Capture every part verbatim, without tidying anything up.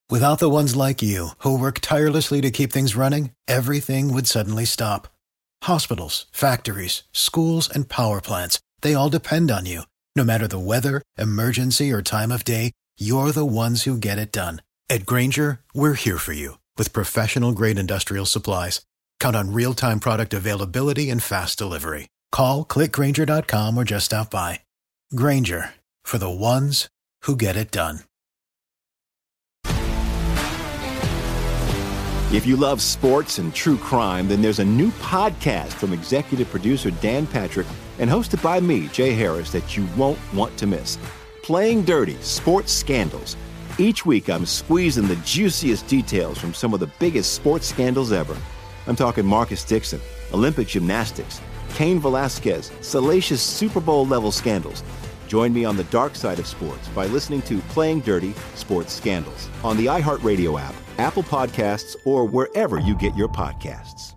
Without the ones like you, who work tirelessly to keep things running, everything would suddenly stop. Hospitals, factories, schools, and power plants, they all depend on you. No matter the weather, emergency, or time of day, you're the ones who get it done. At Grainger, we're here for you with professional-grade industrial supplies. Count on real-time product availability and fast delivery. Call, click Grainger dot com, or just stop by. Grainger, for the ones who get it done. If you love sports and true crime, then there's a new podcast from executive producer Dan Patrick and hosted by me, Jay Harris, that you won't want to miss. Playing Dirty: Sports Scandals. Each week, I'm squeezing the juiciest details from some of the biggest sports scandals ever. I'm talking Marcus Dixon, Olympic gymnastics, Cain Velasquez, salacious Super Bowl-level scandals. Join me on the dark side of sports by listening to Playing Dirty: Sports Scandals on the iHeartRadio app, Apple Podcasts, or wherever you get your podcasts.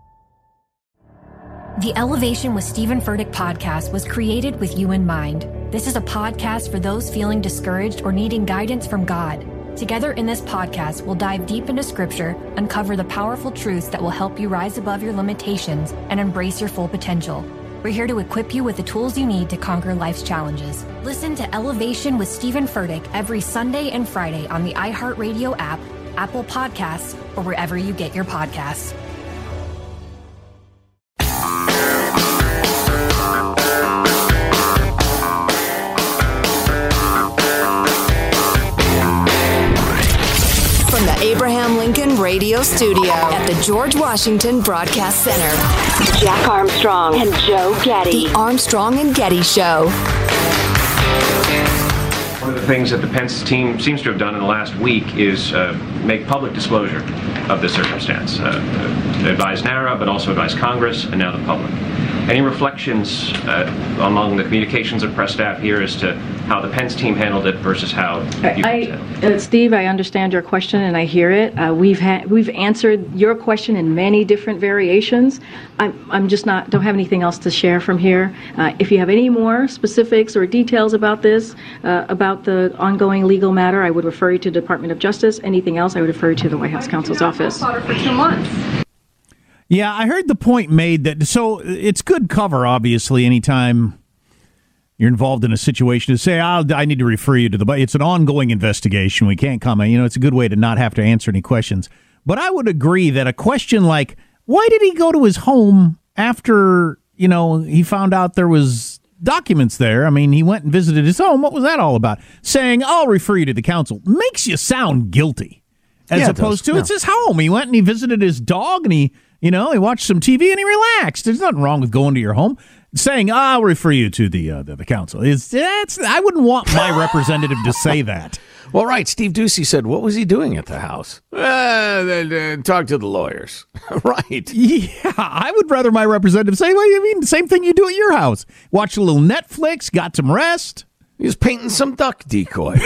The Elevation with Stephen Furtick podcast was created with you in mind. This is a podcast for those feeling discouraged or needing guidance from God. Together in this podcast, we'll dive deep into Scripture, uncover the powerful truths that will help you rise above your limitations and embrace your full potential. We're here to equip you with the tools you need to conquer life's challenges. Listen to Elevation with Stephen Furtick every Sunday and Friday on the iHeartRadio app, Apple Podcasts, or wherever you get your podcasts. From the Abraham Lincoln Radio Studio at the George Washington Broadcast Center, Jack Armstrong and Joe Getty. The Armstrong and Getty Show. One of the things that the Pence team seems to have done in the last week is uh, make public disclosure of the circumstance. Uh, uh, advise NARA, but also advise Congress and now the public. Any reflections uh, among the communications and press staff here as to how the Pence team handled it versus how you I, uh, Steve, I understand your question and I hear it. Uh, we've had we've answered your question in many different variations. I'm I'm just not don't have anything else to share from here. Uh, if you have any more specifics or details about this, uh, about the ongoing legal matter, I would refer you to the Department of Justice. Anything else, I would refer you to the White House counsel's office. For two months. Yeah, I heard the point made that, so it's good cover, obviously, anytime you're involved in a situation to say, I'll, I need to refer you to the, it's an ongoing investigation. We can't comment. You know, it's a good way to not have to answer any questions. But I would agree that a question like, why did he go to his home after, you know, he found out there was documents there? I mean, he went and visited his home. What was that all about? Saying, I'll refer you to the council makes you sound guilty. As yeah, opposed to, yeah. it's his home. He went and he visited his dog and he, you know, he watched some T V and he relaxed. There's nothing wrong with going to your home. Saying, I'll refer you to the uh, the, the council. Is that's I wouldn't want my representative to say that. Well, right. Steve Doocy said, what was he doing at the house? Uh, uh, talk to the lawyers. Right. Yeah, I would rather my representative say, well, you mean the same thing you do at your house. Watch a little Netflix, got some rest. He was painting some duck decoys.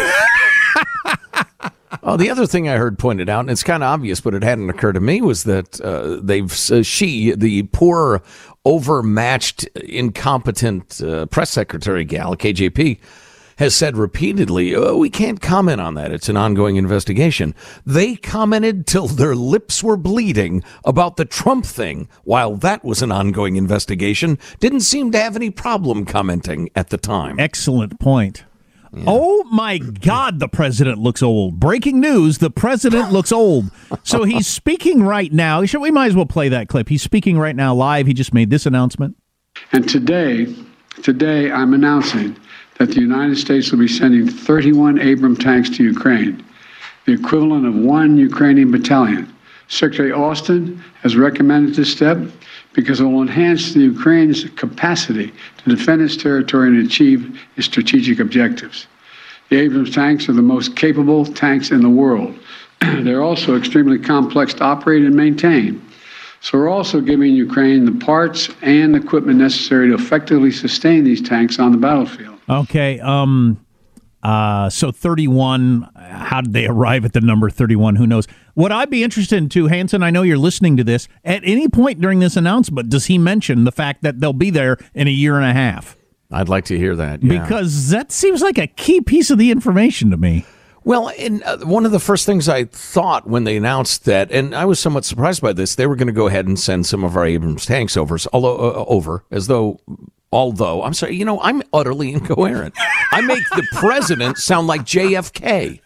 Oh, the other thing I heard pointed out, and it's kind of obvious, but it hadn't occurred to me, was that uh, they've uh, she, the poor, overmatched, incompetent uh, press secretary gal, K J P, has said repeatedly, oh, we can't comment on that. It's an ongoing investigation. They commented till their lips were bleeding about the Trump thing, while that was an ongoing investigation. Didn't seem to have any problem commenting at the time. Excellent point. Yeah. Oh, my God, the president looks old. Breaking news, the president looks old. So he's speaking right now. We might as well play that clip. He's speaking right now live. He just made this announcement. And today, today I'm announcing that the United States will be sending thirty-one Abrams tanks to Ukraine, the equivalent of one Ukrainian battalion. Secretary Austin has recommended this step because it will enhance the Ukraine's capacity to defend its territory and achieve its strategic objectives. The Abrams tanks are the most capable tanks in the world. They're also extremely complex to operate and maintain. So we're also giving Ukraine the parts and equipment necessary to effectively sustain these tanks on the battlefield. Okay, um... Uh, so thirty-one, how did they arrive at the number thirty-one? Who knows? What I'd be interested in, too, Hanson, I know you're listening to this. At any point during this announcement, does he mention the fact that they'll be there in a year and a half? I'd like to hear that, yeah. Because that seems like a key piece of the information to me. Well, and uh, one of the first things I thought when they announced that, and I was somewhat surprised by this, they were going to go ahead and send some of our Abrams tanks over, although uh, over, as though, although, I'm sorry, you know, I'm utterly incoherent. I make the president sound like J F K.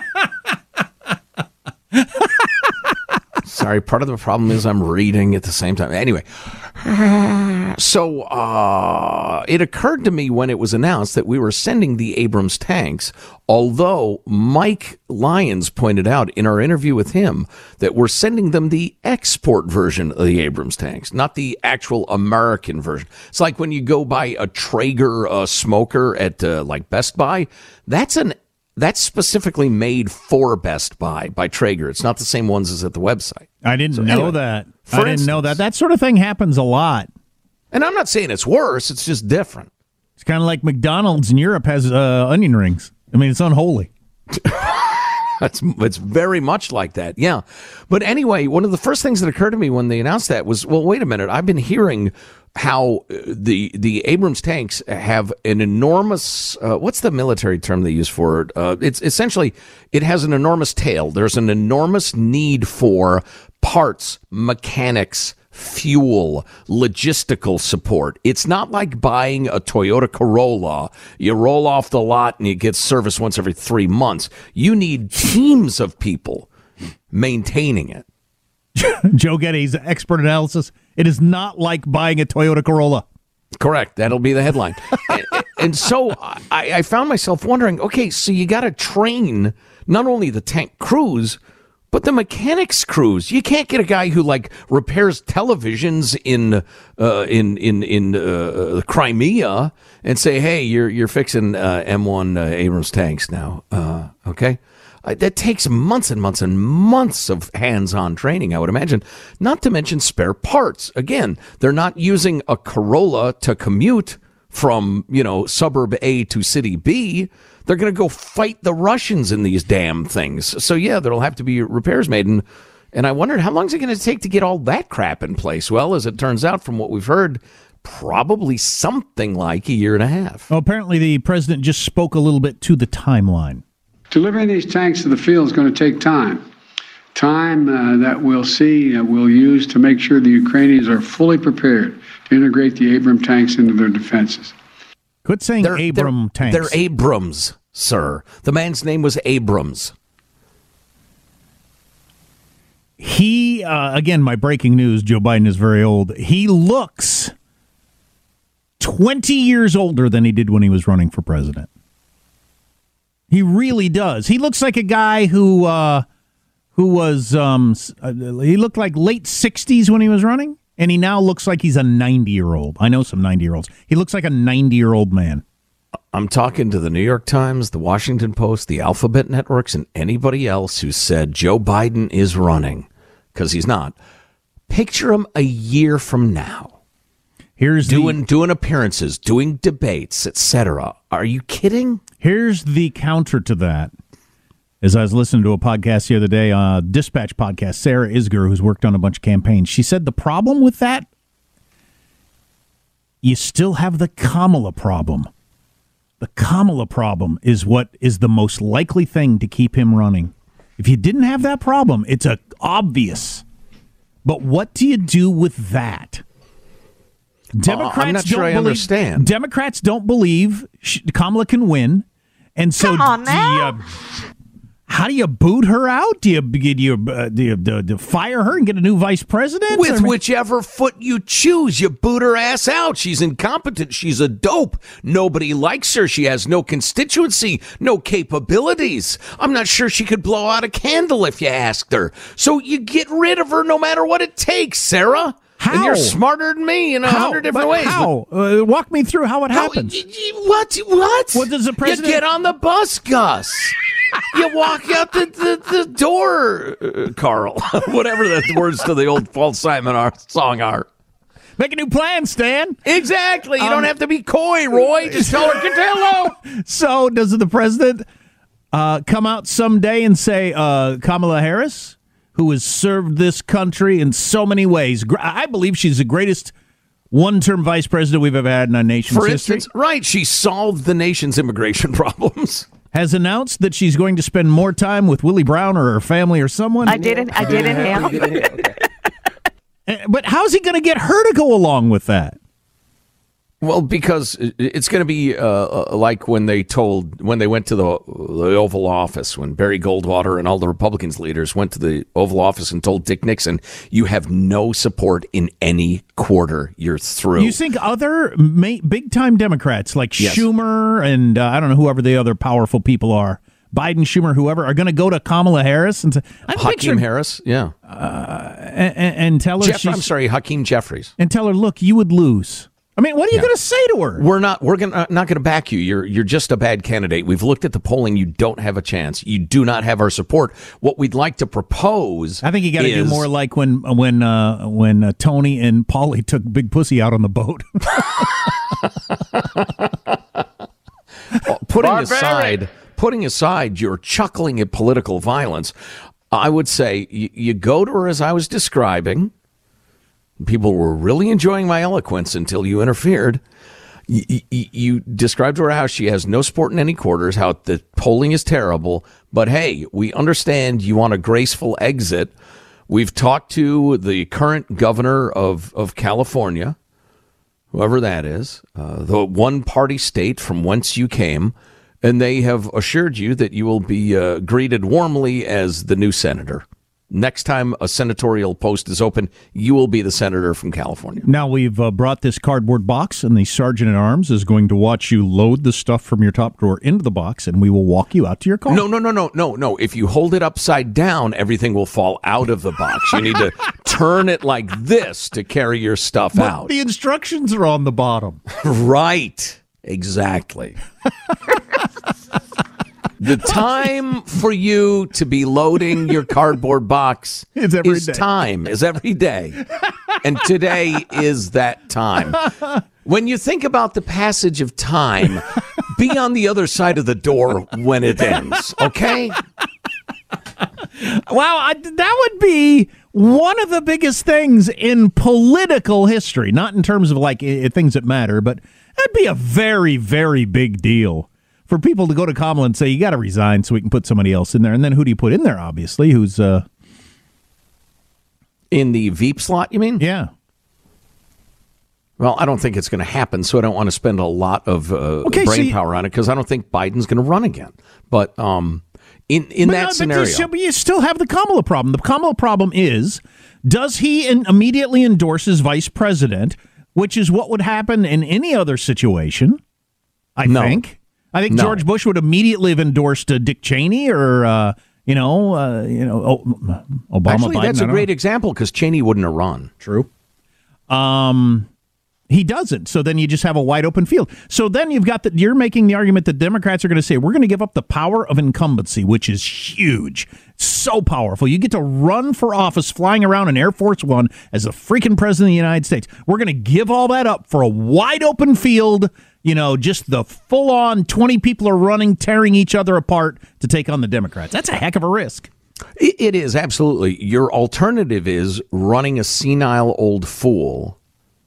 Sorry, part of the problem is I'm reading at the same time. Anyway, so uh, it occurred to me when it was announced that we were sending the Abrams tanks, although Mike Lyons pointed out in our interview with him that we're sending them the export version of the Abrams tanks, not the actual American version. It's like when you go buy a Traeger uh, smoker at uh, like Best Buy, that's an That's specifically made for Best Buy by Traeger. It's not the same ones as at the website. I didn't so know anyway, that. I didn't instance, know that. That sort of thing happens a lot. And I'm not saying it's worse. It's just different. It's kind of like McDonald's in Europe has uh, onion rings. I mean, it's unholy. It's, it's very much like that, yeah. But anyway, one of the first things that occurred to me when they announced that was, well, wait a minute. I've been hearing how the the Abrams tanks have an enormous, uh, what's the military term they use for it? Uh, it's essentially, it has an enormous tail. There's an enormous need for parts, mechanics, fuel, logistical support. It's not like buying a Toyota Corolla. You roll off the lot and you get service once every three months. You need teams of people maintaining it. Joe Getty's expert analysis. It is not like buying a Toyota Corolla. Correct. That'll be the headline. and, and so I, I found myself wondering, okay, so you got to train not only the tank crews, but the mechanics crews. You can't get a guy who like repairs televisions in uh, in in in uh, Crimea and say, "Hey, you're you're fixing uh, M one uh, Abrams tanks now." Uh, okay, uh, that takes months and months and months of hands-on training, I would imagine. Not to mention spare parts. Again, they're not using a Corolla to commute from, you know, suburb A to city B. They're going to go fight the Russians in these damn things. So, yeah, there'll have to be repairs made. And, and I wondered, how long is it going to take to get all that crap in place? Well, as it turns out, from what we've heard, probably something like a year and a half. Well, apparently the president just spoke a little bit to the timeline. Delivering these tanks to the field is going to take time. Time uh, that we'll see, uh, we'll use to make sure the Ukrainians are fully prepared to integrate the Abrams tanks into their defenses. Quit saying they're, Abram they're, tanks. They're Abrams, sir. The man's name was Abrams. He, uh, again, my breaking news, Joe Biden is very old. He looks twenty years older than he did when he was running for president. He really does. He looks like a guy who uh, who was, um, uh, he looked like late sixties when he was running, and he now looks like he's a ninety-year-old. I know some ninety-year-olds. He looks like a ninety-year-old man. I'm talking to the New York Times, the Washington Post, the Alphabet Networks, and anybody else who said Joe Biden is running, because he's not. Picture him a year from now. Here's doing the, doing appearances, doing debates, et cetera. Are you kidding? Here's the counter to that. As I was listening to a podcast the other day, uh, Dispatch podcast, Sarah Isger, who's worked on a bunch of campaigns, she said the problem with that, you still have the Kamala problem. The Kamala problem is what is the most likely thing to keep him running. If you didn't have that problem, it's a obvious. But what do you do with that? Democrats uh, I'm not don't sure I believe, understand. Democrats don't believe Kamala can win, and so Come on now. Do you, how do you boot her out? Do you do you, uh, do, you do, do you fire her and get a new vice president? With I mean, whichever foot you choose, you boot her ass out. She's incompetent. She's a dope. Nobody likes her. She has no constituency, no capabilities. I'm not sure she could blow out a candle if you asked her. So you get rid of her no matter what it takes, Sarah. How? And you're smarter than me in a hundred different But ways. How? Uh, walk me through how it How- happens. y- y- What? What? What does the president- You get on the bus, Gus. You walk out the, the, the door, uh, Carl. Whatever the words to the old Paul Simon are, song are. Make a new plan, Stan. Exactly. You Um, don't have to be coy, Roy. Just tell her, Cotello. So does the president uh, come out someday and say uh, Kamala Harris, who has served this country in so many ways, gr- I believe she's the greatest one-term vice president we've ever had in our nation's For history. instance, right, she solved the nation's immigration problems. has announced that she's going to spend more time with Willie Brown or her family or someone. I didn't. I didn't have. Okay. But how's he going to get her to go along with that? Well, because it's going to be uh, like when they told, when they went to the, the Oval Office, when Barry Goldwater and all the Republicans leaders went to the Oval Office and told Dick Nixon, you have no support in any quarter. You're through. You think other ma- big-time Democrats like Yes. Schumer and uh, I don't know, whoever the other powerful people are, Biden, Schumer, whoever, are going to go to Kamala Harris and say, I'm Hakeem picturing, Harris? Yeah. Uh, and, and tell her Jeff, she's, I'm sorry, Hakeem Jeffries. and tell her, look, you would lose. I mean, what are you Yeah. going to say to her? We're not. We're gonna, not going to back you. You're. You're just a bad candidate. We've looked at the polling. You don't have a chance. You do not have our support. What we'd like to propose. I think you got to do is- more like when when uh, when uh, Tony and Paulie took Big Pussy out on the boat. putting Barbaric. aside putting aside your chuckling at political violence. I would say you, you go to her as I was describing. People were really enjoying my eloquence until you interfered. You, you, you described to her how she has no support in any quarters, how the polling is terrible. But hey, we understand you want a graceful exit. We've talked to the current governor of, of California, whoever that is, uh, the one-party state from whence you came, and they have assured you that you will be uh, greeted warmly as the new senator. Next time a senatorial post is open, you will be the senator from California. Now we've uh, brought this cardboard box, and the sergeant at arms is going to watch you load the stuff from your top drawer into the box, and we will walk you out to your car. No, no, no, no, no, no. If you hold it upside down, everything will fall out of the box. You need to turn it like this to carry your stuff But out. the instructions are on the bottom. Right. Exactly. The time for you to be loading your cardboard box It's every is day. time, is every day. And today is that time. When you think about the passage of time, be on the other side of the door when it ends, okay? Wow, I, that would be one of the biggest things in political history. Not in terms of like I- things that matter, but that'd be a very, very big deal for people to go to Kamala and say, you got to resign so we can put somebody else in there. And then who do you put in there, obviously? Who's, uh, In the Veep slot, you mean? yeah. Well, I don't think it's going to happen, so I don't want to spend a lot of uh, Okay, so brain you- power on it because I don't think Biden's going to run again. But um, in, in But, that uh, but scenario... you, still, but you still have the Kamala problem. The Kamala problem is, does he in, immediately endorse as vice president, which is what would happen in any other situation, I No. think. I think No. George Bush would immediately have endorsed uh, Dick Cheney or, uh, you know, uh, you know, oh, Obama, Actually, Biden. that's I a don't great know. example because Cheney wouldn't have run. True. Um, he doesn't. So then you just have a wide open field. So then you've got that. You're making the argument that Democrats are going to say we're going to give up the power of incumbency, which is huge, so powerful. You get to run for office flying around in Air Force One as the freaking president of the United States. We're going to give all that up for a wide open field. You know, just the full on twenty people are running, tearing each other apart to take on the Democrats. That's a heck of a risk. It, it is, absolutely. Your alternative is running a senile old fool.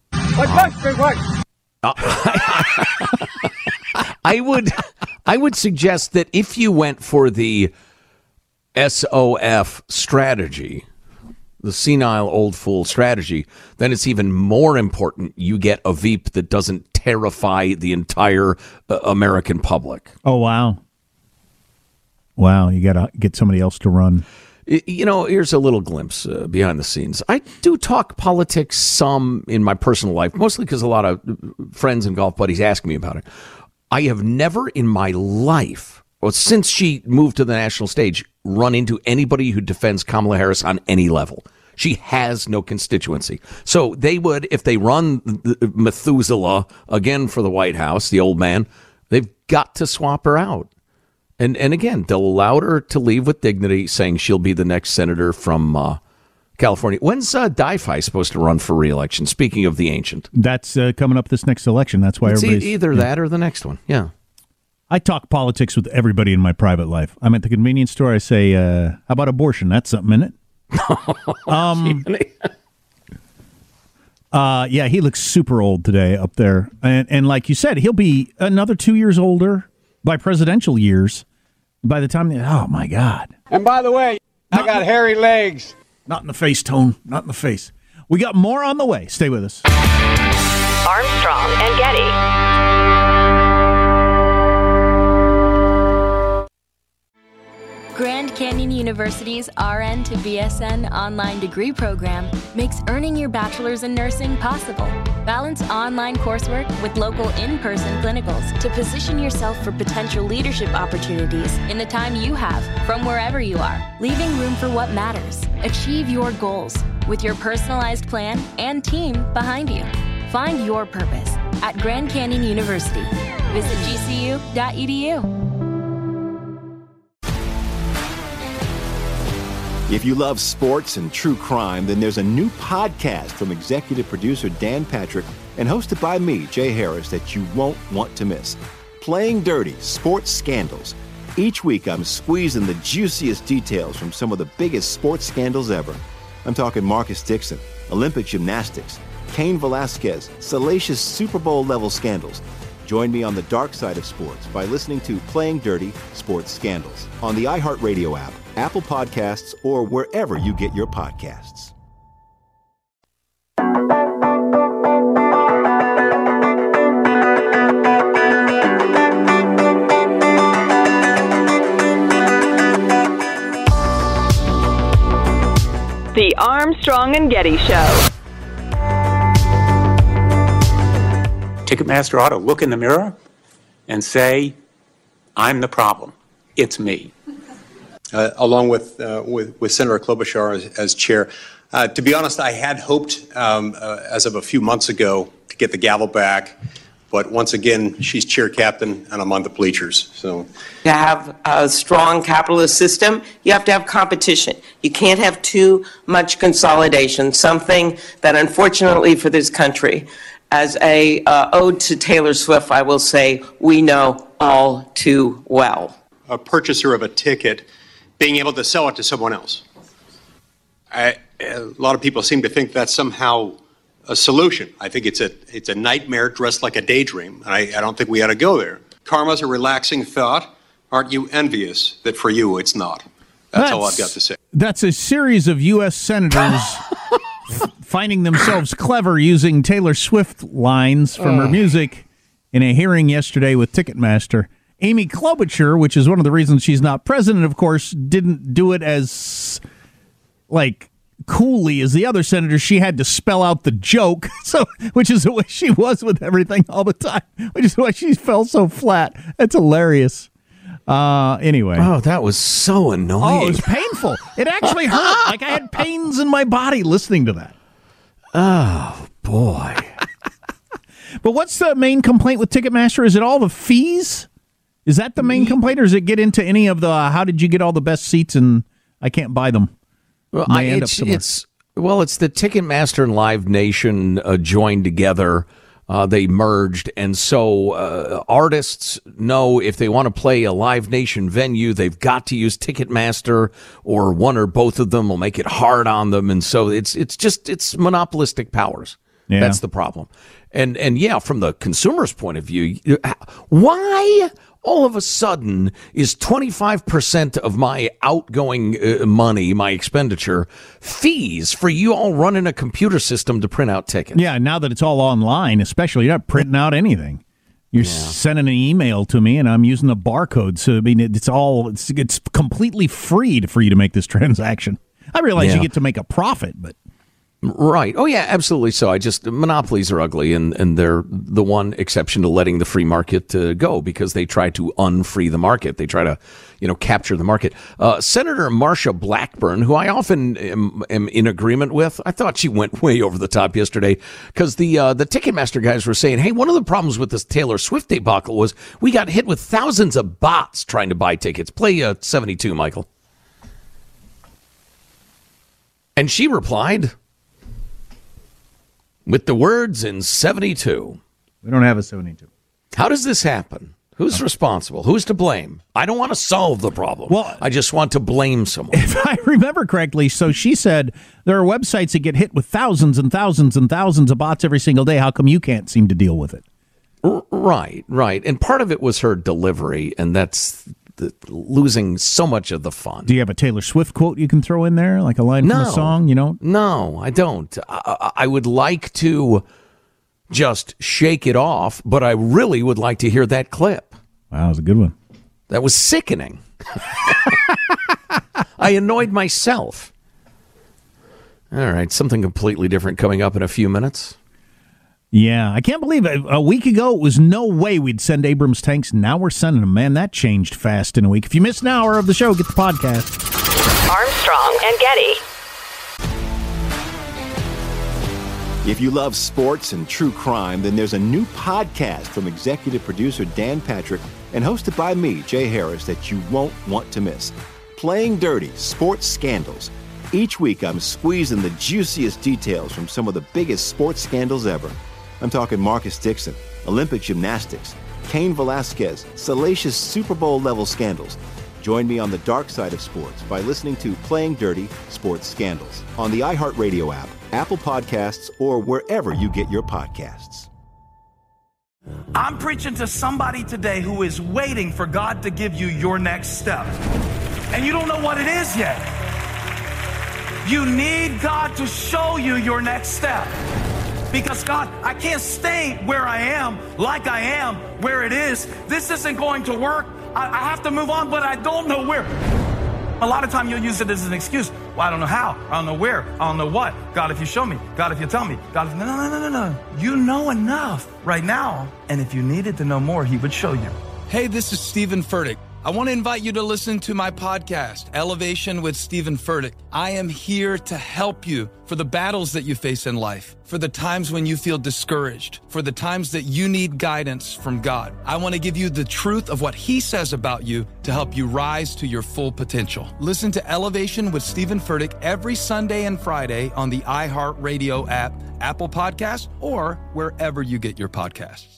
I would I would suggest that if you went for the S O F strategy, the senile old fool strategy, then it's even more important you get a Veep that doesn't terrify the entire uh, American public. Oh, wow. Wow, you got to get somebody else to run. Y- You know, here's a little glimpse uh, behind the scenes. I do talk politics some in my personal life, mostly because a lot of friends and golf buddies ask me about it. I have never in my life, well, since she moved to the national stage, run into anybody who defends Kamala Harris on any level. She has no constituency. So they would, if they run the- Methuselah again for the White House, the old man, they've got to swap her out. And and again, they'll allow her to leave with dignity, saying she'll be the next senator from uh, California. When's uh, Di-Fi supposed to run for re-election? Speaking of the ancient. That's uh, coming up this next election. That's why It's e- everybody's... either yeah. that or the next one. Yeah. I talk politics with everybody in my private life. I'm at the convenience store. I say, uh, how about abortion? That's something, isn't it? um, uh, yeah, he looks super old today up there. And, and like you said, he'll be another two years older by presidential years By the time they, oh my God. And by the way, Not I got in- hairy legs. Not in the face, Tone. Not in the face. We got more on the way. Stay with us. Armstrong and Getty. Grand Canyon University's R N to B S N online degree program makes earning your bachelor's in nursing possible. Balance online coursework with local in-person clinicals to position yourself for potential leadership opportunities in the time you have from wherever you are, leaving room for what matters. Achieve your goals with your personalized plan and team behind you. Find your purpose at Grand Canyon University. Visit G C U dot E D U. If you love sports and true crime, then there's a new podcast from executive producer Dan Patrick and hosted by me, Jay Harris, that you won't want to miss. Playing Dirty: Sports Scandals. Each week, I'm squeezing the juiciest details from some of the biggest sports scandals ever. I'm talking Marcus Dixon, Olympic gymnastics, Cain Velasquez, salacious Super Bowl-level scandals. Join me on the dark side of sports by listening to Playing Dirty: Sports Scandals on the iHeartRadio app, Apple Podcasts, or wherever you get your podcasts. The Armstrong and Getty Show. Ticketmaster ought to look in the mirror and say, I'm the problem. It's me. Uh, along with, uh, with with Senator Klobuchar as, as chair. Uh, to be honest, I had hoped, um, uh, as of a few months ago, to get the gavel back. But once again, she's chair captain, and I'm on the bleachers. So, to have a strong capitalist system, you have to have competition. You can't have too much consolidation, something that unfortunately for this country, as a uh, ode to Taylor Swift, I will say, we know all too well. A purchaser of a ticket being able to sell it to someone else. I, a lot of people seem to think that's somehow a solution. I think it's a it's a nightmare dressed like a daydream, and I, I don't think we ought to go there. Karma's a relaxing thought. Aren't you envious that for you it's not? That's, that's all I've got to say. That's a series of U S senators f- finding themselves clever using Taylor Swift lines from uh. her music in a hearing yesterday with Ticketmaster. Amy Klobuchar, which is one of the reasons she's not president, of course, didn't do it as, like, coolly as the other senators. She had to spell out the joke, so which is the way she was with everything all the time, which is why she fell so flat. That's hilarious. Uh, anyway. Oh, that was so annoying. Oh, it was painful. It actually hurt. Like, I had pains in my body listening to that. Oh, boy. But what's the main complaint with Ticketmaster? Is it all the fees? Is that the main complaint, or does it get into any of the uh, how did you get all the best seats and I can't buy them? Well, I, it's, it's well, it's the Ticketmaster and Live Nation uh, joined together. Uh, they merged, and so uh, artists know if they want to play a Live Nation venue, they've got to use Ticketmaster, or one or both of them will make it hard on them, and so it's it's just it's monopolistic powers. Yeah. That's the problem. And and yeah, from the consumer's point of view, why all of a sudden is twenty-five percent of my outgoing uh, money, my expenditure, fees for you all running a computer system to print out tickets? Yeah, now that it's all online, especially, you're not printing out anything. You're yeah. sending an email to me, and I'm using a barcode. So, I mean, it's all, it's, it's completely free for you to make this transaction. I realize yeah. you get to make a profit, but... Right. Oh, yeah, absolutely. So I just, monopolies are ugly, and, and they're the one exception to letting the free market uh, go, because they try to unfree the market. They try to, you know, capture the market. Uh, Senator Marsha Blackburn, who I often am, am in agreement with, I thought she went way over the top yesterday, because the, uh, the Ticketmaster guys were saying, hey, one of the problems with this Taylor Swift debacle was we got hit with thousands of bots trying to buy tickets. Play uh, seventy-two, Michael. And she replied... with the words in seventy-two. We don't have a seventy-two. How does this happen? Who's responsible? Who's to blame? I don't want to solve the problem. Well, I just want to blame someone. If I remember correctly, so she said there are websites that get hit with thousands and thousands and thousands of bots every single day. How come you can't seem to deal with it? R- right, right. And part of it was her delivery, and that's the, losing so much of the fun. Do you have a Taylor Swift quote you can throw in there, like a line no, from a song? You know? No, I don't. I, I would like to just shake it off, but I really would like to hear that clip. Wow, that was a good one. That was sickening. I annoyed myself. All right, something completely different coming up in a few minutes. Yeah, I can't believe it. A week ago, it was no way we'd send Abrams tanks. Now we're sending them. Man, that changed fast in a week. If you missed an hour of the show, get the podcast. Armstrong and Getty. If you love sports and true crime, then there's a new podcast from executive producer Dan Patrick and hosted by me, Jay Harris, that you won't want to miss. Playing Dirty: Sports Scandals. Each week, I'm squeezing the juiciest details from some of the biggest sports scandals ever. I'm talking Marcus Dixon, Olympic gymnastics, Cain Velasquez, salacious Super Bowl-level scandals. Join me on the dark side of sports by listening to Playing Dirty: Sports Scandals on the iHeartRadio app, Apple Podcasts, or wherever you get your podcasts. I'm preaching to somebody today who is waiting for God to give you your next step. And you don't know what it is yet. You need God to show you your next step. Because God, I can't stay where I am, like I am, where it is. This isn't going to work. I, I have to move on, but I don't know where. A lot of time you'll use it as an excuse. Well, I don't know how. I don't know where. I don't know what. God, if you show me. God, if you tell me. God, if... No, no, no, no, no. You know enough right now. And if you needed to know more, he would show you. Hey, this is Stephen Furtick. I want to invite you to listen to my podcast, Elevation with Stephen Furtick. I am here to help you for the battles that you face in life, for the times when you feel discouraged, for the times that you need guidance from God. I want to give you the truth of what he says about you to help you rise to your full potential. Listen to Elevation with Stephen Furtick every Sunday and Friday on the iHeartRadio app, Apple Podcasts, or wherever you get your podcasts.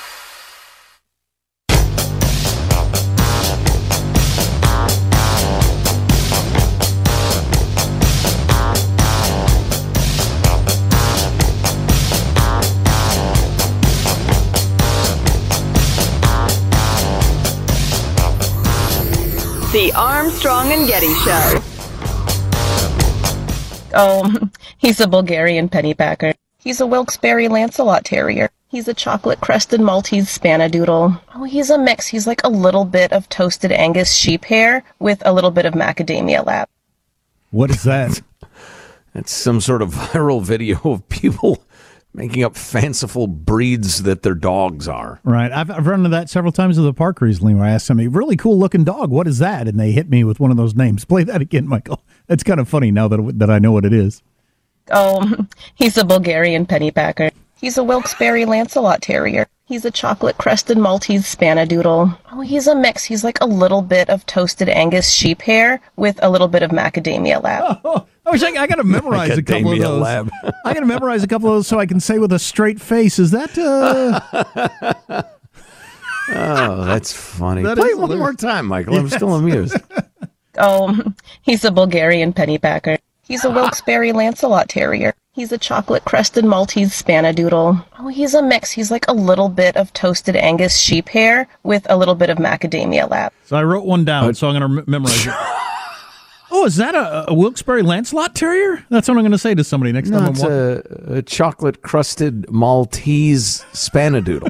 The Armstrong and Getty Show. Oh, he's a Bulgarian pennypacker. He's a Wilkes-Barre Lancelot Terrier. He's a chocolate-crested Maltese Spanadoodle. Oh, he's a mix. He's like a little bit of toasted Angus sheep hair with a little bit of macadamia lap. What is that? It's some sort of viral video of people making up fanciful breeds that their dogs are. Right. I've, I've run into that several times at the park recently where I asked somebody, really cool looking dog, what is that? And they hit me with one of those names. Play that again, Michael. It's kind of funny now that, that I know what it is. Oh, he's a Bulgarian pennypacker. He's a Wilkes-Barre Lancelot Terrier. He's a chocolate-crested Maltese Spanadoodle. Oh, he's a mix. He's like a little bit of toasted Angus sheep hair with a little bit of macadamia lab. Oh, I wish I, I got to memorize a couple of those. Lab. I got to memorize a couple of those so I can say with a straight face, is that... Uh... oh, that's funny. That Play it one more time, Michael. I'm still amused. Oh, he's a Bulgarian pennypacker. He's a Wilkes-Barre Lancelot Terrier. He's a chocolate-crested Maltese Spanadoodle. Oh, he's a mix. He's like a little bit of toasted Angus sheep hair with a little bit of macadamia lab. So I wrote one down, so I'm going to memorize it. Oh, is that a, a Wilkes-Barre Lancelot Terrier? That's what I'm going to say to somebody next no, time. It's I'm a, a chocolate-crusted Maltese Spanadoodle.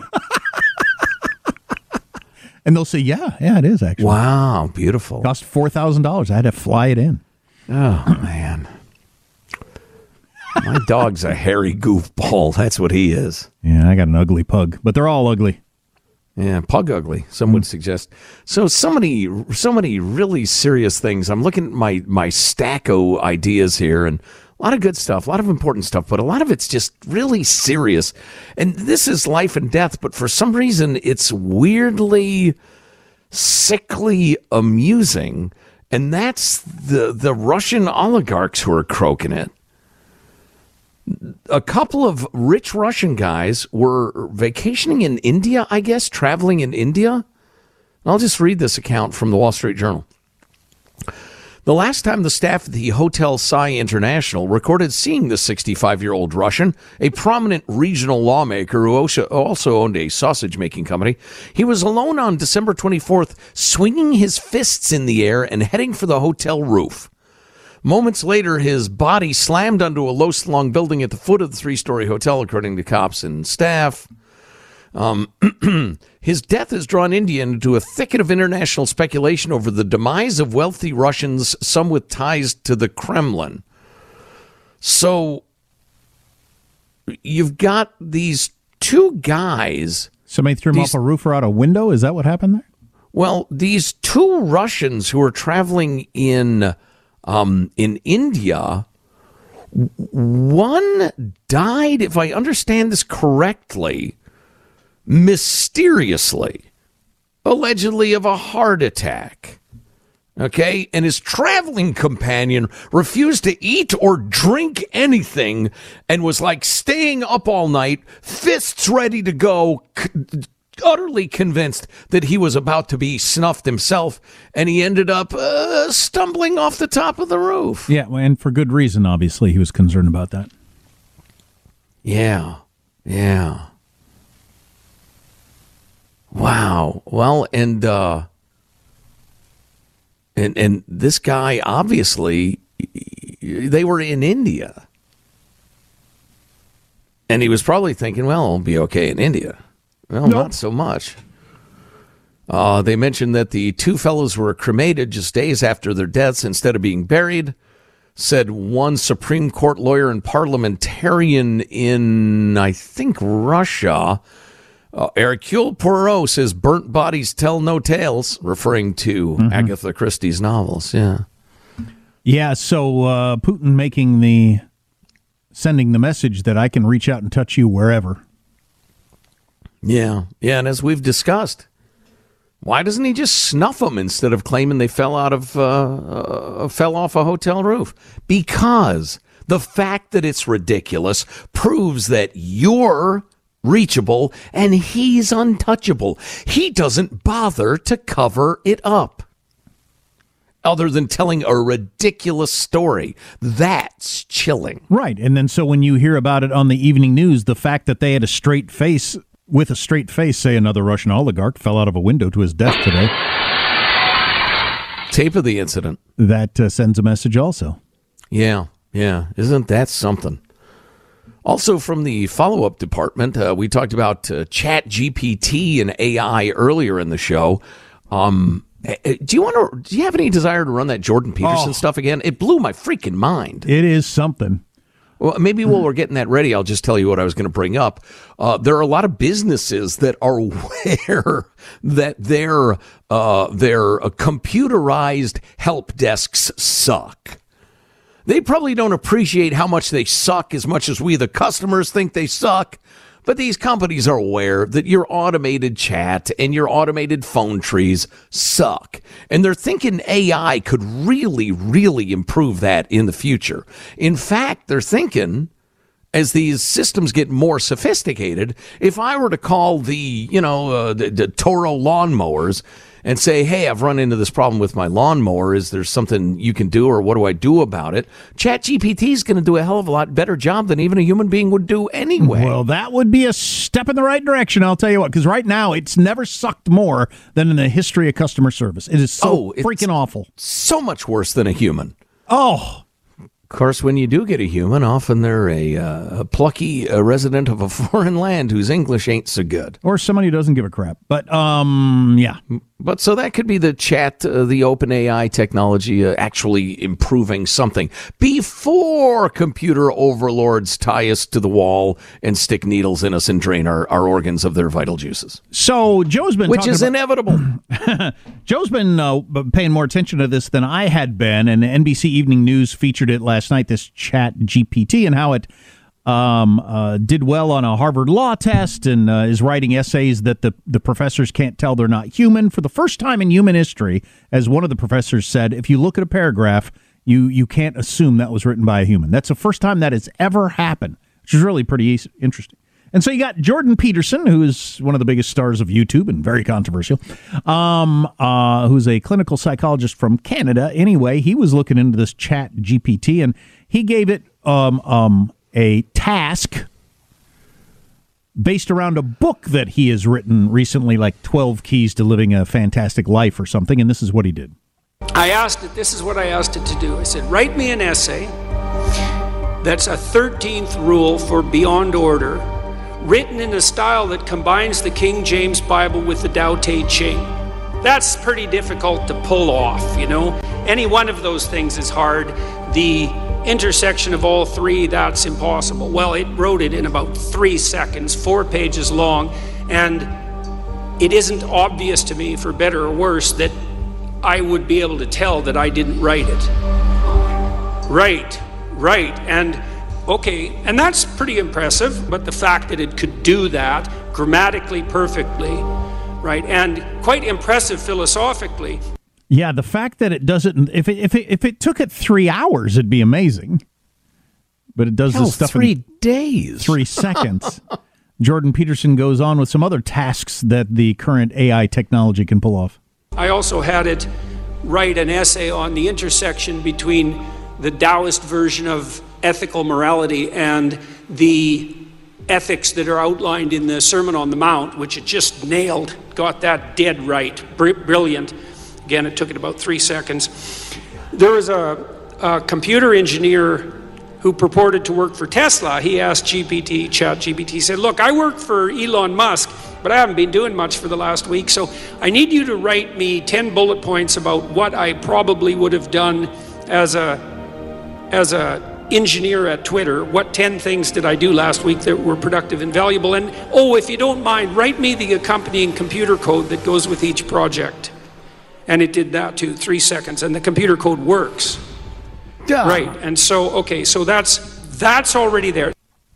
And they'll say, yeah, yeah, it is actually. Wow, beautiful. Cost four thousand dollars. I had to fly it in. Oh, man. My dog's a hairy goofball. That's what he is. Yeah, I got an ugly pug, but they're all ugly. Yeah, pug ugly, some would suggest. So, so many, so many really serious things. I'm looking at my, my stack of ideas here, and a lot of good stuff, a lot of important stuff, but a lot of it's just really serious. And this is life and death, but for some reason, it's weirdly, sickly amusing. And that's the, the Russian oligarchs who are croaking it. A couple of rich Russian guys were vacationing in India, I guess, traveling in India. I'll just read this account from the Wall Street Journal. The last time the staff at the Hotel Sai International recorded seeing the sixty-five-year-old Russian, a prominent regional lawmaker who also owned a sausage-making company, he was alone on December twenty-fourth, swinging his fists in the air and heading for the hotel roof. Moments later, his body slammed onto a low-slung building at the foot of the three-story hotel, according to cops and staff. Um, his death has drawn India into a thicket of international speculation over the demise of wealthy Russians, some with ties to the Kremlin. So you've got these two guys. Somebody threw him these, off a roof or out a window? Is that what happened there? Well, these two Russians who are traveling in um, in India, one died, if I understand this correctly, mysteriously, allegedly of a heart attack. Okay? And his traveling companion refused to eat or drink anything and was like staying up all night, fists ready to go, c- utterly convinced that he was about to be snuffed himself, and he ended up uh, stumbling off the top of the roof. Yeah, and for good reason, obviously. He was concerned about that. Yeah, yeah. Wow. Well, and uh, and and this guy, obviously, they were in India. And he was probably thinking, well, I'll be okay in India. Well, nope. Not so much. Uh, they mentioned that the two fellows were cremated just days after their deaths instead of being buried, said one Supreme Court lawyer and parliamentarian in, I think, Russia. Uh, Hercule Poirot says burnt bodies tell no tales, referring to mm-hmm. Agatha Christie's novels. Yeah. Yeah, so uh, Putin making the, sending the message that I can reach out and touch you wherever. Yeah, yeah, and as we've discussed, why doesn't he just snuff them instead of claiming they fell out of, uh, uh, fell off a hotel roof? Because the fact that it's ridiculous proves that you're reachable and he's untouchable. He doesn't bother to cover it up. Other than telling a ridiculous story. That's chilling. Right. And then so when you hear about it on the evening news, the fact that they had a straight face, with a straight face, say another Russian oligarch fell out of a window to his death today. Tape of the incident. That uh, sends a message also. Yeah. Yeah. Isn't that something? Also, from the follow-up department, uh, we talked about uh, Chat G P T and A I earlier in the show. Um, do you want to? Do you have any desire to run that Jordan Peterson oh. stuff again? It blew my freaking mind. It is something. Well, maybe while we're getting that ready, I'll just tell you what I was going to bring up. Uh, there are a lot of businesses that are aware that their uh, their uh, computerized help desks suck. They probably don't appreciate how much they suck as much as we, the customers, think they suck. But these companies are aware that your automated chat and your automated phone trees suck. And they're thinking A I could really, really improve that in the future. In fact, they're thinking, as these systems get more sophisticated, if I were to call the, you know, uh, the, the Toro lawnmowers and say, hey, I've run into this problem with my lawnmower. Is there something you can do, or what do I do about it? ChatGPT is going to do a hell of a lot better job than even a human being would do anyway. Well, that would be a step in the right direction, I'll tell you what, because right now it's never sucked more than in the history of customer service. It is so oh, freaking awful. So much worse than a human. Oh, Of course, when you do get a human, often they're a, uh, a plucky uh, resident of a foreign land whose English ain't so good. Or somebody who doesn't give a crap. But, um, yeah. But so that could be the chat, uh, the open A I technology uh, actually improving something before computer overlords tie us to the wall and stick needles in us and drain our, our organs of their vital juices. So Joe's been Which is about, inevitable. Joe's been uh, paying more attention to this than I had been, and N B C Evening News featured it last night, this Chat G P T, and how it um, uh, did well on a Harvard law test and uh, is writing essays that the, the professors can't tell they're not human. For the first time in human history, as one of the professors said, if you look at a paragraph, you, you can't assume that was written by a human. That's the first time that has ever happened, which is really pretty interesting. And so you got Jordan Peterson, who is one of the biggest stars of YouTube and very controversial, um, uh, who's a clinical psychologist from Canada. Anyway, he was looking into this Chat G P T, and he gave it um, um, a task based around a book that he has written recently, like twelve Keys to Living a Fantastic Life or something, and this is what he did. I asked it, this is what I asked it to do. I said, write me an essay that's a thirteenth rule for Beyond Order, written in a style that combines the King James Bible with the Tao Te Ching. That's pretty difficult to pull off, you know? Any one of those things is hard. The intersection of all three, that's impossible. Well, it wrote it in about three seconds, four pages long, and it isn't obvious to me, for better or worse, that I would be able to tell that I didn't write it. Right, right, and okay, and that's pretty impressive, but the fact that it could do that grammatically perfectly, right, and quite impressive philosophically. Yeah, the fact that it doesn't, if it, if it, if it took it three hours, it'd be amazing. But it does Hell, this stuff three in days. three seconds. Jordan Peterson goes on with some other tasks that the current A I technology can pull off. I also had it write an essay on the intersection between the Taoist version of ethical morality and the ethics that are outlined in the Sermon on the Mount, which it just nailed, got that dead right, Br- brilliant. Again, it took it about three seconds. There was a, a computer engineer who purported to work for Tesla. He asked G P T, Chat G P T, said, look, I work for Elon Musk, but I haven't been doing much for the last week, so I need you to write me ten bullet points about what I probably would have done as a as a engineer at Twitter. What ten things did I do last week that were productive and valuable? And, oh, if you don't mind, write me the accompanying computer code that goes with each project. And it did that too, three seconds, and the computer code works. Yeah. Right, and so, okay, so that's that's already there.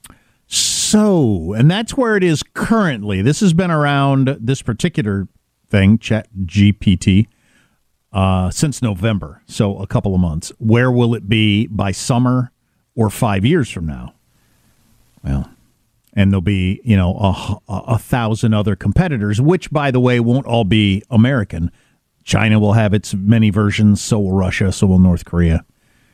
So, and that's where it is currently. This has been around, this particular thing, Chat G P T, uh, since November, so a couple of months. Where will it be by summer or five years from now? Well, and there'll be, you know, a, a, a thousand other competitors, which, by the way, won't all be American. China will have its many versions, so will Russia, so will North Korea.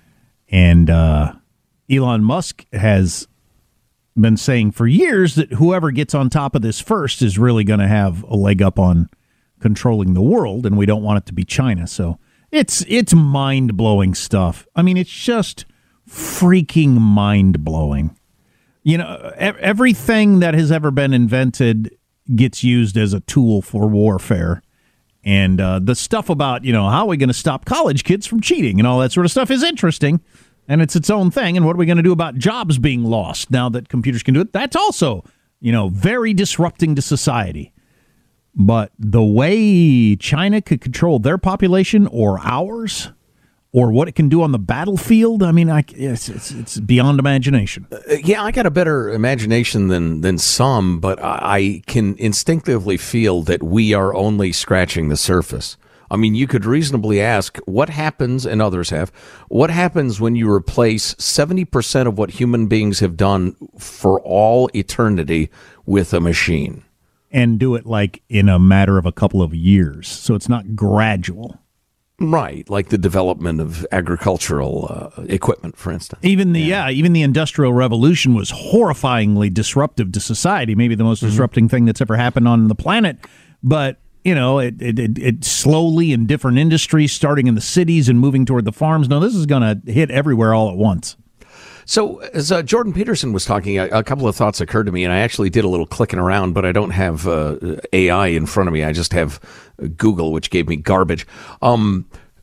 And uh, Elon Musk has been saying for years that whoever gets on top of this first is really going to have a leg up on controlling the world, and we don't want it to be China. So it's it's mind-blowing stuff. I mean, it's just freaking mind-blowing. You know, everything that has ever been invented gets used as a tool for warfare. And uh, the stuff about, you know, how are we going to stop college kids from cheating and all that sort of stuff is interesting, and it's its own thing. And what are we going to do about jobs being lost now that computers can do it? That's also, you know, very disrupting to society. But the way China could control their population or ours, or what it can do on the battlefield, I mean, I, it's, it's, it's beyond imagination. Uh, yeah, I got a better imagination than, than some, but I, I can instinctively feel that we are only scratching the surface. I mean, you could reasonably ask, what happens, and others have, what happens when you replace seventy percent of what human beings have done for all eternity with a machine? And do it like in a matter of a couple of years, so it's not gradual. Right, like the development of agricultural uh, equipment, for instance. Even the yeah. yeah, even the Industrial Revolution was horrifyingly disruptive to society. Maybe the most mm-hmm. disrupting thing that's ever happened on the planet. But you know, it it, it it slowly in different industries, starting in the cities and moving toward the farms. No, this is going to hit everywhere all at once. So as uh, Jordan Peterson was talking, a, a couple of thoughts occurred to me, and I actually did a little clicking around, but I don't have uh, A I in front of me. I just have Google, which gave me garbage. Um,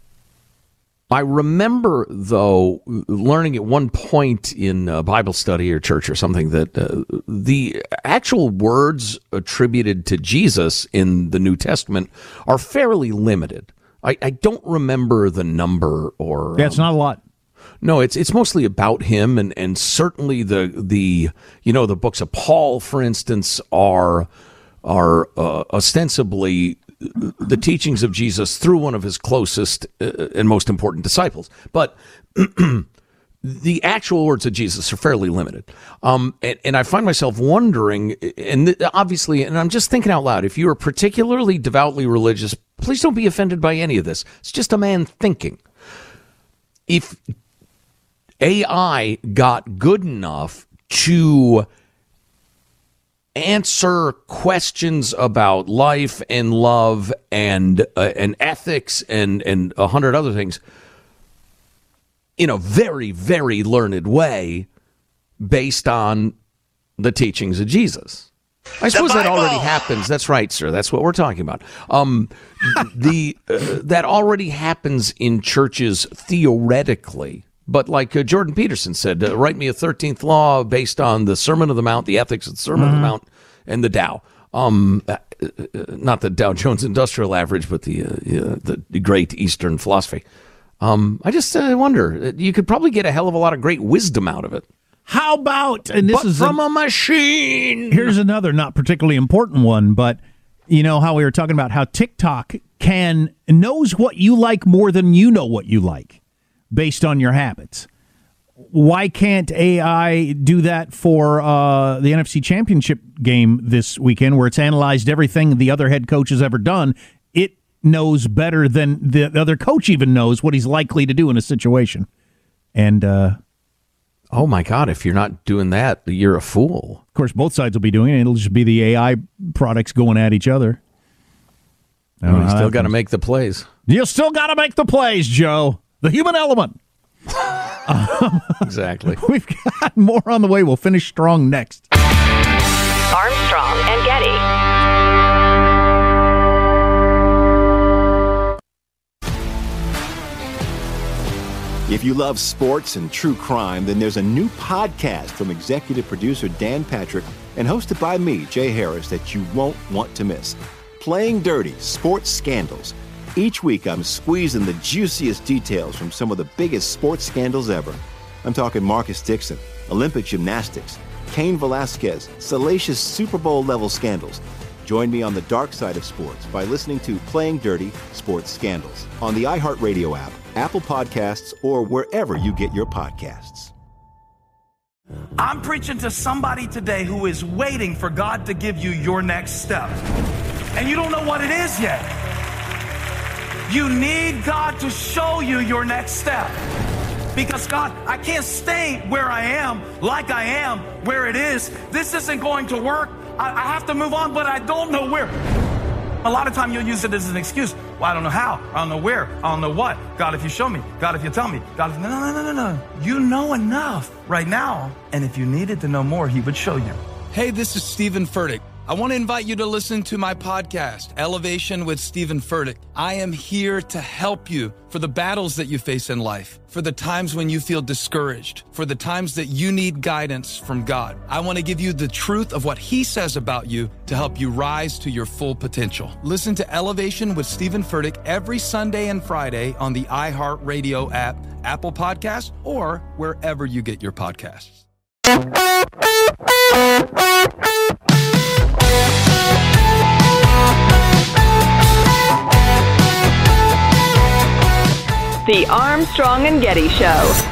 I remember, though, learning at one point in uh, Bible study or church or something that uh, the actual words attributed to Jesus in the New Testament are fairly limited. I, I don't remember the number or... Yeah, it's um, not a lot. No, it's it's mostly about him, and, and certainly the the you know the books of Paul, for instance, are are uh, ostensibly the teachings of Jesus through one of his closest uh, and most important disciples. But the actual words of Jesus are fairly limited. Um, and, and I find myself wondering, and th- obviously, and I'm just thinking out loud, if you are particularly devoutly religious, please don't be offended by any of this. It's just a man thinking. If A I got good enough to answer questions about life and love and uh, and ethics and and a hundred other things in a very, very learned way based on the teachings of Jesus. I suppose that already happens. That's right, sir. That's what we're talking about. Um, the uh, that already happens in churches theoretically. But like uh, Jordan Peterson said, uh, write me a thirteenth law based on the Sermon on the Mount, the ethics of the Sermon mm-hmm. on the Mount, and the Dow. Um, uh, uh, not the Dow Jones Industrial Average, but the uh, uh, the great Eastern philosophy. Um, I just uh, wonder, you could probably get a hell of a lot of great wisdom out of it. How about, and this but is from a, a machine. Here's another not particularly important one, but you know how we were talking about how TikTok can knows what you like more than you know what you like based on your habits. Why can't A I do that for uh, the N F C Championship game this weekend, where it's analyzed everything the other head coach has ever done? It knows better than the other coach even knows what he's likely to do in a situation. And, uh, oh, my God, if you're not doing that, you're a fool. Of course, both sides will be doing it. It'll just be the A I products going at each other. Oh, you still got to make the plays. You still got to make the plays, Joe. The human element. um, exactly. We've got more on the way. We'll finish strong next. Armstrong and Getty. If you love sports and true crime, then there's a new podcast from executive producer Dan Patrick and hosted by me, Jay Harris, that you won't want to miss. Playing Dirty: Sports Scandals. Each week, I'm squeezing the juiciest details from some of the biggest sports scandals ever. I'm talking Marcus Dixon, Olympic gymnastics, Cain Velasquez, salacious Super Bowl-level scandals. Join me on the dark side of sports by listening to Playing Dirty: Sports Scandals on the iHeartRadio app, Apple Podcasts, or wherever you get your podcasts. I'm preaching to somebody today who is waiting for God to give you your next step. And you don't know what it is yet. You need God to show you your next step. Because God, I can't stay where I am, like I am, where it is. This isn't going to work. I, I have to move on, but I don't know where. A lot of time you'll use it as an excuse. Well, I don't know how. I don't know where. I don't know what. God, if you show me. God, if you tell me. God, if... No, no, no, no, no. You know enough right now. And if you needed to know more, he would show you. Hey, this is Stephen Furtick. I want to invite you to listen to my podcast, Elevation with Stephen Furtick. I am here to help you for the battles that you face in life, for the times when you feel discouraged, for the times that you need guidance from God. I want to give you the truth of what he says about you to help you rise to your full potential. Listen to Elevation with Stephen Furtick every Sunday and Friday on the iHeartRadio app, Apple Podcasts, or wherever you get your podcasts. The Armstrong and Getty Show.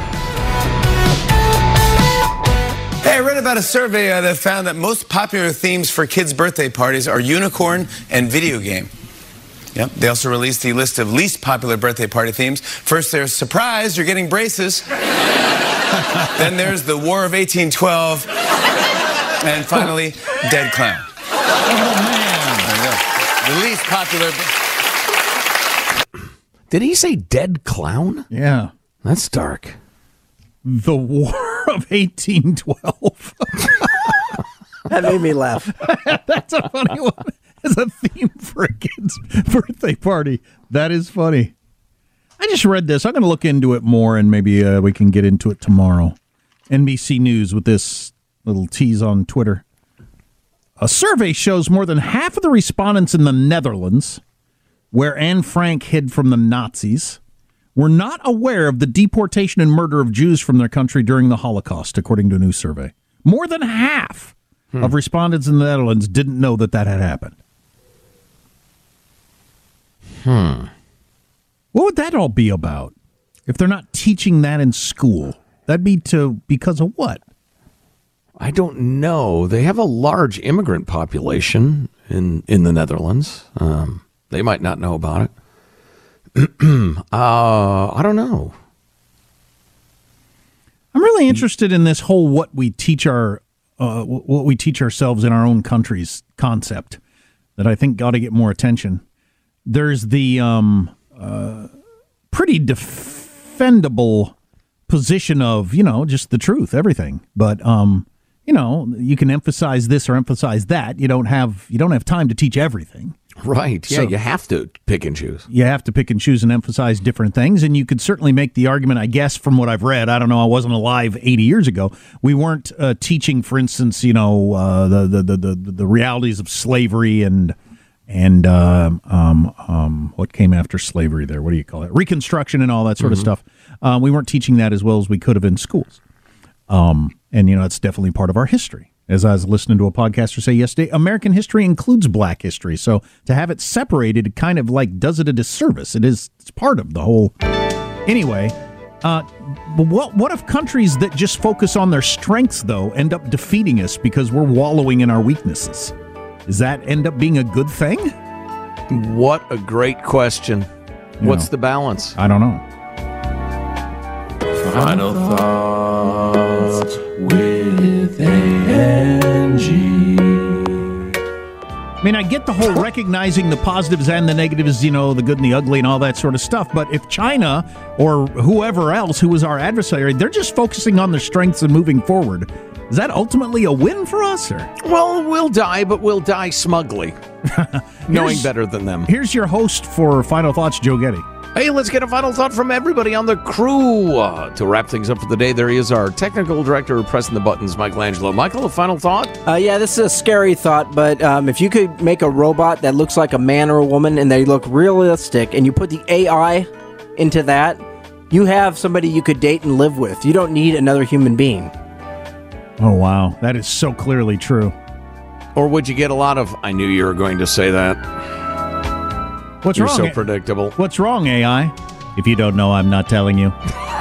Hey, I read about a survey uh, that found that most popular themes for kids' birthday parties are unicorn and video game. Yep. They also released the list of least popular birthday party themes. First, there's surprise, you're getting braces. Then there's the War of eighteen twelve. And finally, dead clown. Oh, man. There you go. The least popular... Did he say dead clown? Yeah. That's dark. The War of eighteen twelve. That made me laugh. That's a funny one. As a theme for a kid's birthday party. That is funny. I just read this. I'm going to look into it more, and maybe uh, we can get into it tomorrow. N B C News with this little tease on Twitter. A survey shows more than half of the respondents in the Netherlands, where Anne Frank hid from the Nazis, were not aware of the deportation and murder of Jews from their country during the Holocaust, according to a new survey. More than half hmm. of respondents in the Netherlands didn't know that that had happened. Hmm. What would that all be about if they're not teaching that in school? That'd be to because of what? I don't know. They have a large immigrant population in, in the Netherlands. Um, they might not know about it. uh, I don't know. I'm really interested in this whole what we teach our uh, what we teach ourselves in our own countries concept that I think got to get more attention. There's the um, uh, pretty defendable position of, you know, just the truth, everything. But um, you know, you can emphasize this or emphasize that. You don't have you don't have time to teach everything. Right. Yeah, So- you have to pick and choose. You have to pick and choose and emphasize different things. And you could certainly make the argument, I guess, from what I've read. I don't know. I wasn't alive eighty years ago. We weren't uh, teaching, for instance, you know, uh, the, the, the, the, the realities of slavery and and um, um, um, what came after slavery there. What do you call it? Reconstruction and all that sort Mhm. of stuff. Uh, we weren't teaching that as well as we could have in schools. Um, and, you know, it's definitely part of our history. As I was listening to a podcaster say yesterday, American history includes black history. So to have it separated, it kind of like does it a disservice. It is it's part of the whole. Anyway, uh, but what what if countries that just focus on their strengths, though, end up defeating us because we're wallowing in our weaknesses? Does that end up being a good thing? What a great question. You What's know, the balance? I don't know. Final thoughts with Angie. I mean, I get the whole recognizing the positives and the negatives, you know, the good and the ugly and all that sort of stuff. But if China or whoever else who is our adversary, they're just focusing on their strengths and moving forward, is that ultimately a win for us? Or Well, we'll die, but we'll die smugly, knowing Here's- better than them. Here's your host for Final Thoughts, Joe Getty. Hey, let's get a final thought from everybody on the crew. Uh, to wrap things up for the day, there he is, our technical director pressing the buttons, Michelangelo. Michael, a final thought? Uh, yeah, this is a scary thought, but um, if you could make a robot that looks like a man or a woman and they look realistic, and you put the A I into that, you have somebody you could date and live with. You don't need another human being. Oh, wow. That is so clearly true. Or would you get a lot of, I knew you were going to say that. What's You're wrong? so predictable. What's wrong, A I? If you don't know, I'm not telling you.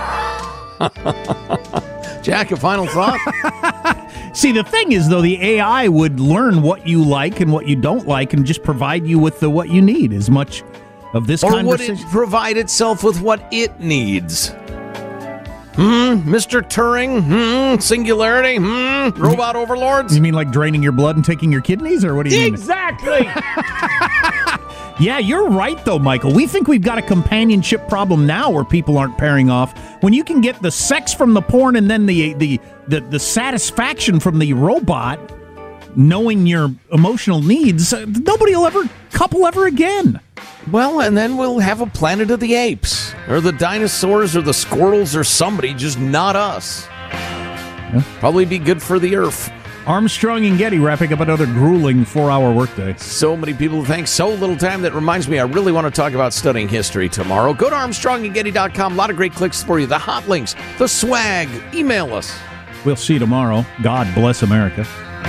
Jack, a final thought? See, the thing is, though, the A I would learn what you like and what you don't like and just provide you with the what you need as much of this Or would conversation. it provide itself with what it needs? Hmm, Mister Turing? Hmm, singularity? Hmm, robot overlords? You mean like draining your blood and taking your kidneys, or what do you mean? Exactly! Yeah, you're right, though, Michael. We think we've got a companionship problem now where people aren't pairing off. When you can get the sex from the porn and then the the the, the satisfaction from the robot, knowing your emotional needs, uh, nobody will ever couple ever again. Well, and then we'll have a Planet of the Apes, or the dinosaurs, or the squirrels, or somebody, just not us. Probably be good for the Earth. Armstrong and Getty wrapping up another grueling four-hour workday. So many people think so little time. That reminds me, I really want to talk about studying history tomorrow. Go to armstrong and getty dot com. A lot of great clicks for you. The hot links, the swag. Email us. We'll see you tomorrow. God bless America.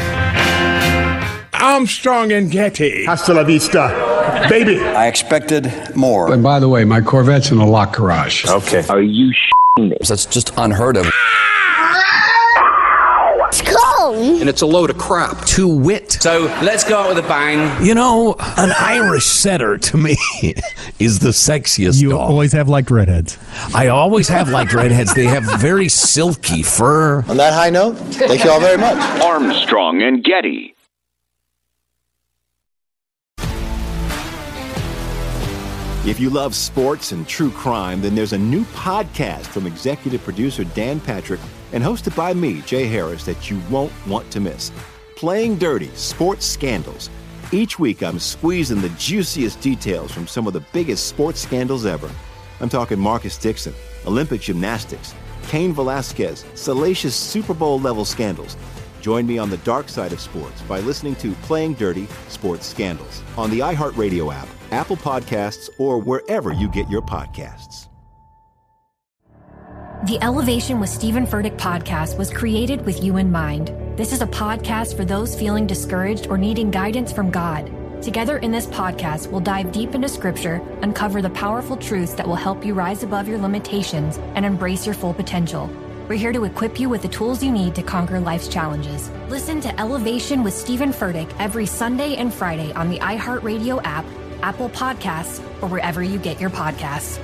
Armstrong and Getty. Hasta la vista, baby. I expected more. And by the way, my Corvette's in a locked garage. Okay. Are you sh**ing me? That's just unheard of. It's cold. And it's a load of crap. To wit. So let's go out with a bang. You know, an Irish setter to me is the sexiest You dog. always have liked redheads. I always have liked redheads. They have very silky fur. On that high note, thank you all very much. Armstrong and Getty. If you love sports and true crime, then there's a new podcast from executive producer Dan Patrick and hosted by me, Jay Harris, that you won't want to miss. Playing Dirty: Sports Scandals. Each week, I'm squeezing the juiciest details from some of the biggest sports scandals ever. I'm talking Marcus Dixon, Olympic gymnastics, Cain Velasquez, salacious Super Bowl-level scandals. Join me on the dark side of sports by listening to Playing Dirty: Sports Scandals on the iHeartRadio app, Apple Podcasts, or wherever you get your podcasts. The Elevation with Stephen Furtick podcast was created with you in mind. This is a podcast for those feeling discouraged or needing guidance from God. Together in this podcast, we'll dive deep into Scripture, uncover the powerful truths that will help you rise above your limitations and embrace your full potential. We're here to equip you with the tools you need to conquer life's challenges. Listen to Elevation with Stephen Furtick every Sunday and Friday on the iHeartRadio app, Apple Podcasts, or wherever you get your podcasts.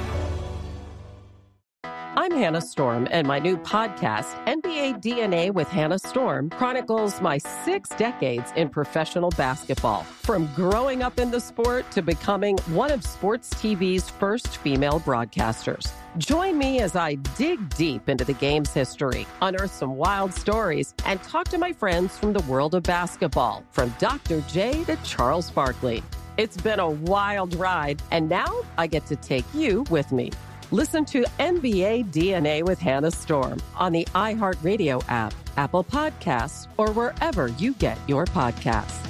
I'm Hannah Storm, and my new podcast, N B A D N A with Hannah Storm, chronicles my six decades in professional basketball. From growing up in the sport to becoming one of sports T V's first female broadcasters. Join me as I dig deep into the game's history, unearth some wild stories, and talk to my friends from the world of basketball, from Doctor J to Charles Barkley. It's been a wild ride, and now I get to take you with me. Listen to N B A D N A with Hannah Storm on the iHeartRadio app, Apple Podcasts, or wherever you get your podcasts.